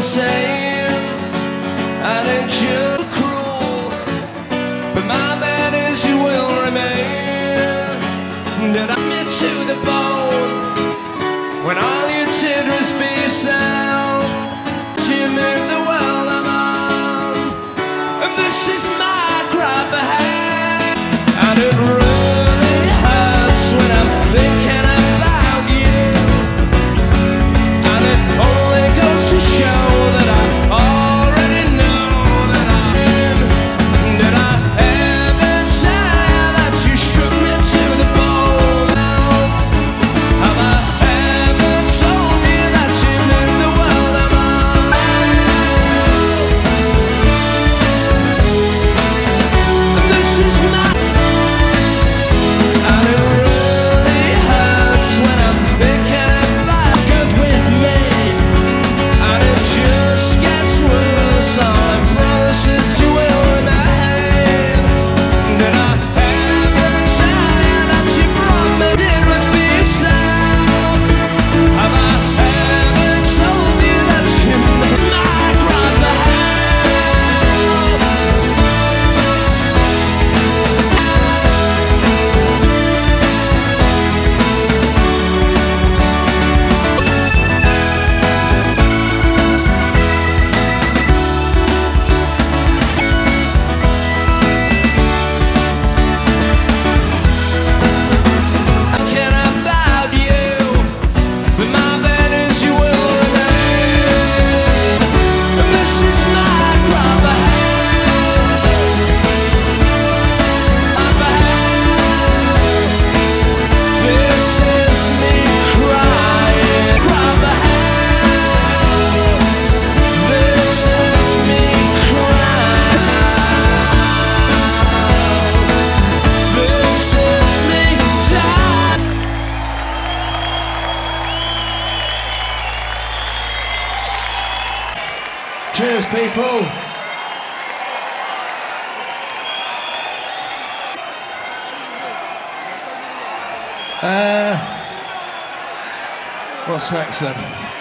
insane, and it's you cruel, but my bad is you will remain. Did I admit to the bone when all you did was be yourself to make the world I'm on, and this is my cry for help, and it really hurts when I'm thinking about you, and it only goes to show that I already know that I'm in. Did I ever tell you that you shook me to the bone? Have I ever told you that you meant the world I'm on? And this is my, and it really hurts when I'm thinking about good with me, and it just gets worse. All I promise is you will remain. Did I ever tell you that you brought me did was be yourself? Have I ever told you that you made my cry for help? Thinking about you, but my bad is you will remain. And this is my cry for help. This is me crying, cry for help. This is me crying. This is me dying. Cheers, people. What's next then?